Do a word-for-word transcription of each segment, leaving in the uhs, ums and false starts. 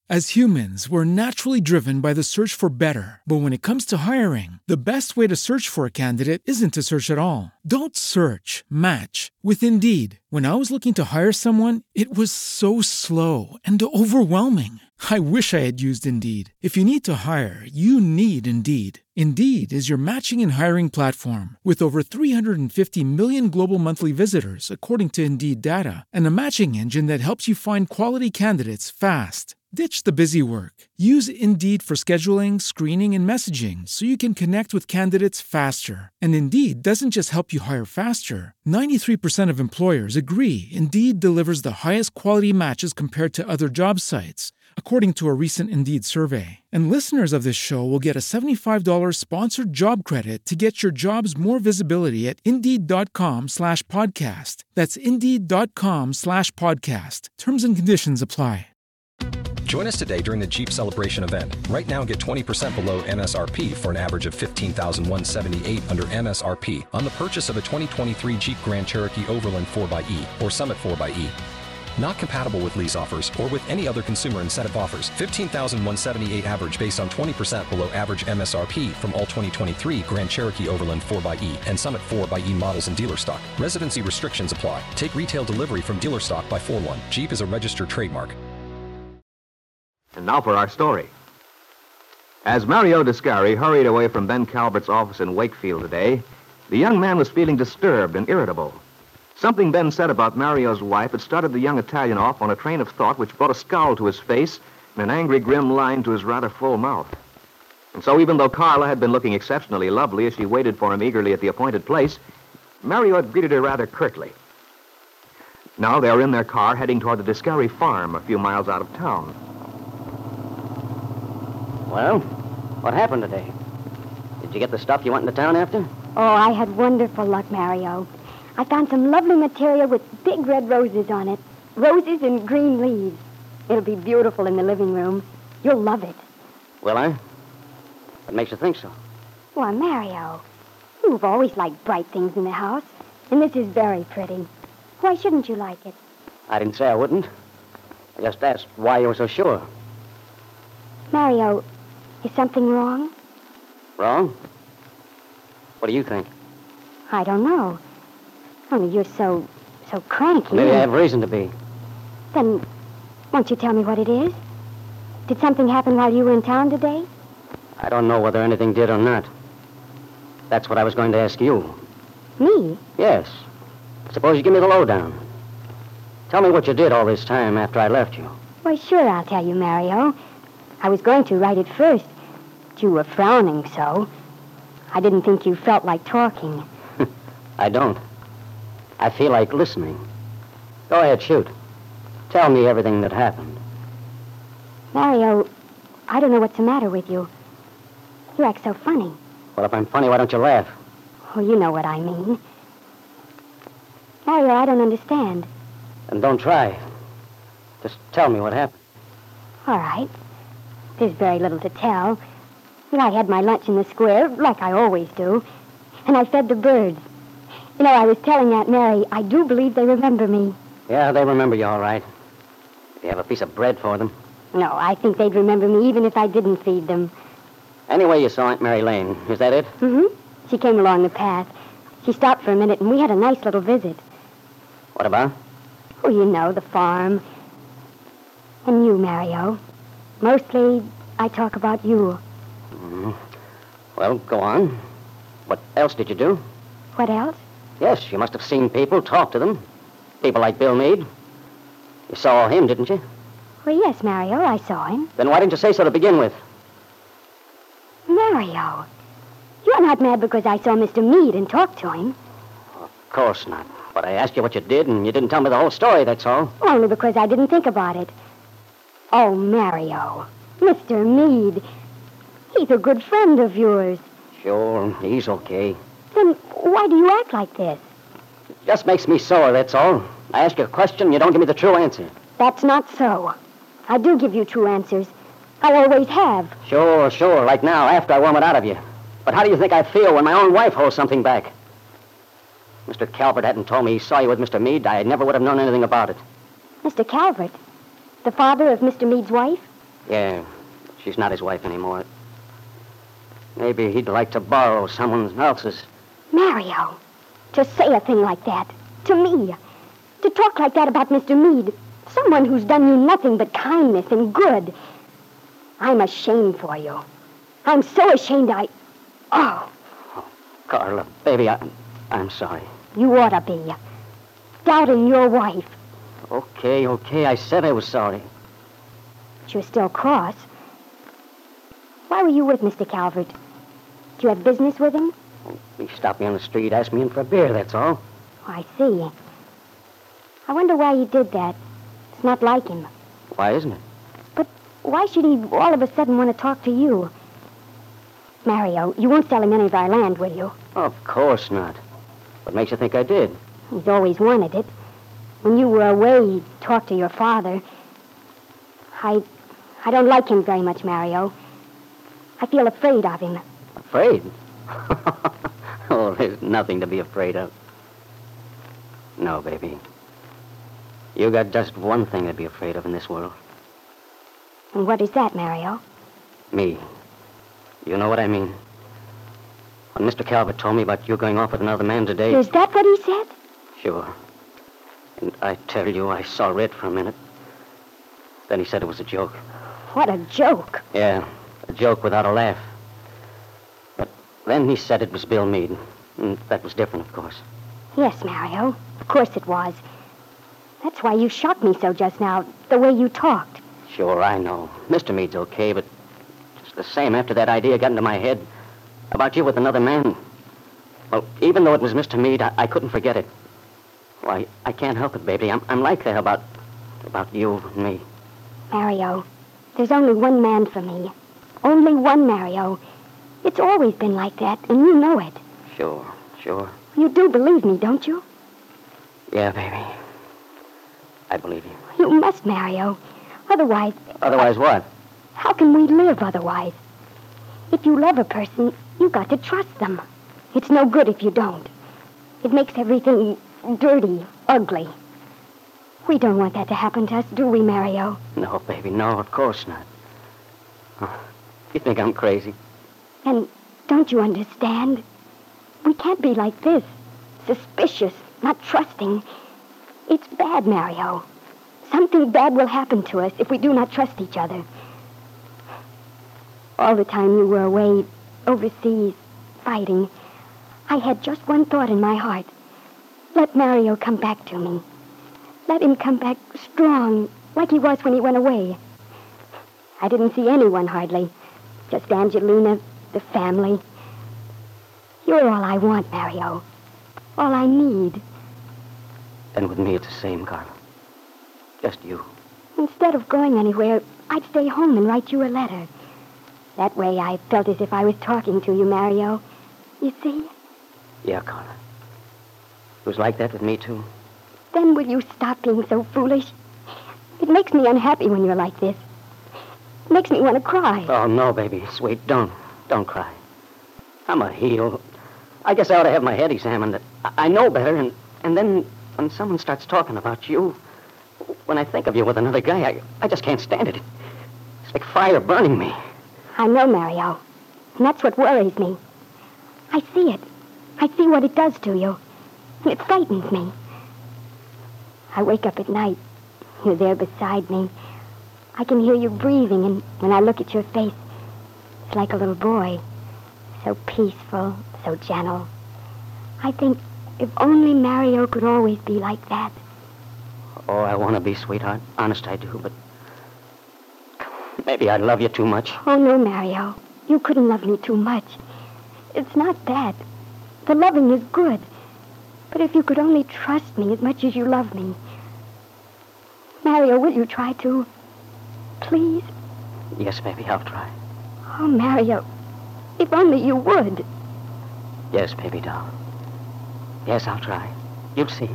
As humans, we're naturally driven by the search for better. But when it comes to hiring, the best way to search for a candidate isn't to search at all. Don't search, match with Indeed. When I was looking to hire someone, it was so slow and overwhelming. I wish I had used Indeed. If you need to hire, you need Indeed. Indeed is your matching and hiring platform with over three hundred fifty million global monthly visitors, according to Indeed data, and a matching engine that helps you find quality candidates fast. Ditch the busy work. Use Indeed for scheduling, screening, and messaging so you can connect with candidates faster. And Indeed doesn't just help you hire faster. ninety-three percent of employers agree Indeed delivers the highest quality matches compared to other job sites, according to a recent Indeed survey. And listeners of this show will get a seventy-five dollars sponsored job credit to get your jobs more visibility at Indeed.com slash podcast. That's Indeed.com slash podcast. Terms and conditions apply. Join us today during the Jeep Celebration event. Right now, get twenty percent below M S R P for an average of fifteen thousand one hundred seventy-eight dollars under M S R P on the purchase of a twenty twenty-three Jeep Grand Cherokee Overland four by E or Summit four by E. Not compatible with lease offers or with any other consumer incentive offers. fifteen thousand one hundred seventy-eight dollars average based on twenty percent below average M S R P from all twenty twenty-three Grand Cherokee Overland four by E and Summit four by E models in dealer stock. Residency restrictions apply. Take retail delivery from dealer stock by four one. Jeep is a registered trademark. And now for our story. As Mario Descari hurried away from Ben Calvert's office in Wakefield today, the young man was feeling disturbed and irritable. Something Ben said about Mario's wife had started the young Italian off on a train of thought which brought a scowl to his face and an angry, grim line to his rather full mouth. And so even though Carla had been looking exceptionally lovely as she waited for him eagerly at the appointed place, Mario had greeted her rather curtly. Now they were in their car heading toward the Descari farm a few miles out of town. Well, what happened today? Did you get the stuff you went into town after? Oh, I had wonderful luck, Mario. I found some lovely material with big red roses on it. Roses and green leaves. It'll be beautiful in the living room. You'll love it. Will I? What makes you think so? Why, Mario, you've always liked bright things in the house, and this is very pretty. Why shouldn't you like it? I didn't say I wouldn't. I just asked why you were so sure. Mario, is something wrong? Wrong? What do you think? I don't know. Only you're so, so cranky. Maybe I have reason to be. Then, won't you tell me what it is? Did something happen while you were in town today? I don't know whether anything did or not. That's what I was going to ask you. Me? Yes. Suppose you give me the lowdown. Tell me what you did all this time after I left you. Why, sure, I'll tell you, Mario. I was going to right at first, but you were frowning so. I didn't think you felt like talking. I don't. I feel like listening. Go ahead, shoot. Tell me everything that happened. Mario, I don't know what's the matter with you. You act so funny. Well, if I'm funny, why don't you laugh? Oh, you know what I mean. Mario, I don't understand. Then don't try. Just tell me what happened. All right. There's very little to tell. I had my lunch in the square, like I always do, and I fed the birds. You know, I was telling Aunt Mary, I do believe they remember me. Yeah, they remember you all right. Do you have a piece of bread for them? No, I think they'd remember me even if I didn't feed them. Anyway, you saw Aunt Mary Lane. Is that it? Mm-hmm. She came along the path. She stopped for a minute, and we had a nice little visit. What about? Oh, you know, the farm. And you, Mario. Mostly, I talk about you. Mm-hmm. Well, go on. What else did you do? What else? Yes, you must have seen people, talked to them. People like Bill Meade. You saw him, didn't you? Well, yes, Mario, I saw him. Then why didn't you say so to begin with? Mario, you're not mad because I saw Mister Meade and talked to him. Of course not. But I asked you what you did, and you didn't tell me the whole story, that's all. Only because I didn't think about it. Oh, Mario, Mister Meade, he's a good friend of yours. Sure, he's okay. Then why do you act like this? It just makes me sore, that's all. I ask you a question, you don't give me the true answer. That's not so. I do give you true answers. I always have. Sure, sure, like now, after I worm it out of you. But how do you think I feel when my own wife holds something back? Mister Calvert hadn't told me he saw you with Mister Meade, I never would have known anything about it. Mister Calvert? The father of Mister Meade's wife? Yeah, she's not his wife anymore. Maybe he'd like to borrow someone else's. Mario, to say a thing like that, to me, to talk like that about Mister Meade, someone who's done you nothing but kindness and good. I'm ashamed for you. I'm so ashamed I... Oh. oh Carla, baby, I, I'm sorry. You ought to be. Doubting your wife. Okay, okay, I said I was sorry. But you're still cross. Why were you with Mister Calvert? Do you have business with him? He stopped me on the street, asked me in for a beer, that's all. Oh, I see. I wonder why he did that. It's not like him. Why isn't it? But why should he all of a sudden want to talk to you? Mario, you won't sell him any of our land, will you? Of course not. What makes you think I did? He's always wanted it. When you were away, he talked to your father. I... I don't like him very much, Mario. I feel afraid of him. Afraid? Oh, there's nothing to be afraid of. No, baby. You got just one thing to be afraid of in this world. And what is that, Mario? Me. You know what I mean. When Mister Calvert told me about you going off with another man today... Is that what he said? Sure. And I tell you, I saw red for a minute. Then he said it was a joke. What a joke. Yeah, a joke without a laugh. But then he said it was Bill Meade. And that was different, of course. Yes, Mario. Of course it was. That's why you shocked me so just now, the way you talked. Sure, I know. Mister Meade's okay, but just the same after that idea got into my head about you with another man. Well, even though it was Mister Meade, I, I couldn't forget it. Why, I can't help it, baby. I'm, I'm like that about, about you and me. Mario, there's only one man for me. Only one, Mario. It's always been like that, and you know it. Sure, sure. You do believe me, don't you? Yeah, baby. I believe you. You must, Mario. Otherwise... Otherwise what? How can we live otherwise? If you love a person, you got to trust them. It's no good if you don't. It makes everything dirty, ugly. We don't want that to happen to us, do we, Mario? No, baby, no, of course not. Oh, you think I'm crazy? And don't you understand? We can't be like this. Suspicious, not trusting. It's bad, Mario. Something bad will happen to us if we do not trust each other. All the time you were away, overseas, fighting, I had just one thought in my heart. Let Mario come back to me. Let him come back strong, like he was when he went away. I didn't see anyone hardly. Just Angelina, the family. You're all I want, Mario. All I need. And with me, it's the same, Carla. Just you. Instead of going anywhere, I'd stay home and write you a letter. That way I felt as if I was talking to you, Mario. You see? Yeah, Carla. It was like that with me, too. Then will you stop being so foolish? It makes me unhappy when you're like this. It makes me want to cry. Oh, no, baby. Sweet, don't. Don't cry. I'm a heel. I guess I ought to have my head examined. I, I know better, and, and then when someone starts talking about you, when I think of you with another guy, I, I just can't stand it. It's like fire burning me. I know, Mario. And that's what worries me. I see it. I see what it does to you. And it frightens me. I wake up at night. You're there beside me. I can hear you breathing, and when I look at your face, it's like a little boy. So peaceful, so gentle. I think if only Mario could always be like that. Oh, I want to be, sweetheart. Honest, I do, but maybe I love you too much. Oh, no, Mario. You couldn't love me too much. It's not that. The loving is good. But if you could only trust me as much as you love me. Mario, will you try to? Please? Yes, baby, I'll try. Oh, Mario, if only you would. Yes, baby doll. Yes, I'll try. You'll see.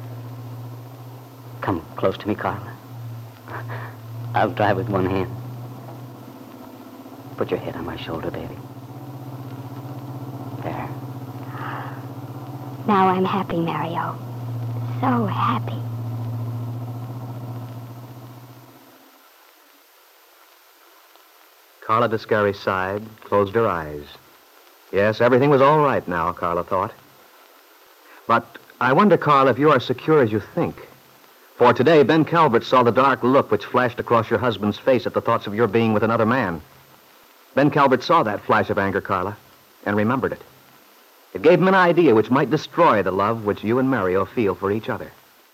Come close to me, Carla. I'll try with one hand. Put your head on my shoulder, baby. There. Now I'm happy, Mario. So happy. Carla Descari sighed, closed her eyes. Yes, everything was all right now, Carla thought. But I wonder, Carla, if you are as secure as you think. For today, Ben Calvert saw the dark look which flashed across your husband's face at the thoughts of your being with another man. Ben Calvert saw that flash of anger, Carla, and remembered it. It gave him an idea which might destroy the love which you and Mario feel for each other.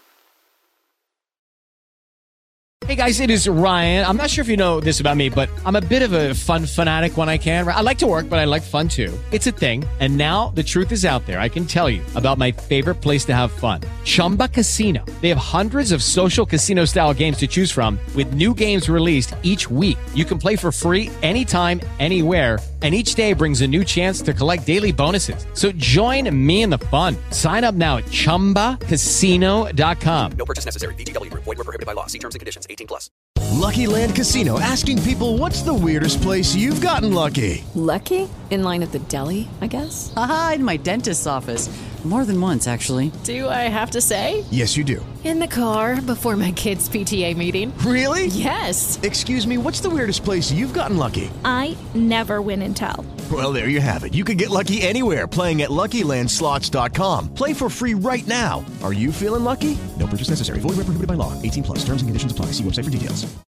Hey guys, it is Ryan. I'm not sure if you know this about me, but I'm a bit of a fun fanatic when I can. I like to work, but I like fun too. It's a thing. And now the truth is out there. I can tell you about my favorite place to have fun. Chumba Casino. They have hundreds of social casino style games to choose from with new games released each week. You can play for free anytime, anywhere. And each day brings a new chance to collect daily bonuses. So join me in the fun. Sign up now at chumba casino dot com. No purchase necessary. V G W. Void where prohibited by law. See terms and conditions. eighteen plus. Lucky Land Casino, asking people, what's the weirdest place you've gotten lucky? Lucky? In line at the deli, I guess? Aha, in my dentist's office. More than once, actually. Do I have to say? Yes, you do. In the car before my kids' P T A meeting. Really? Yes. Excuse me, what's the weirdest place you've gotten lucky? I never win and tell. Well, there you have it. You can get lucky anywhere, playing at Lucky Land Slots dot com. Play for free right now. Are you feeling lucky? No purchase necessary. Void where prohibited by law. eighteen plus. Terms and conditions apply. See website for details.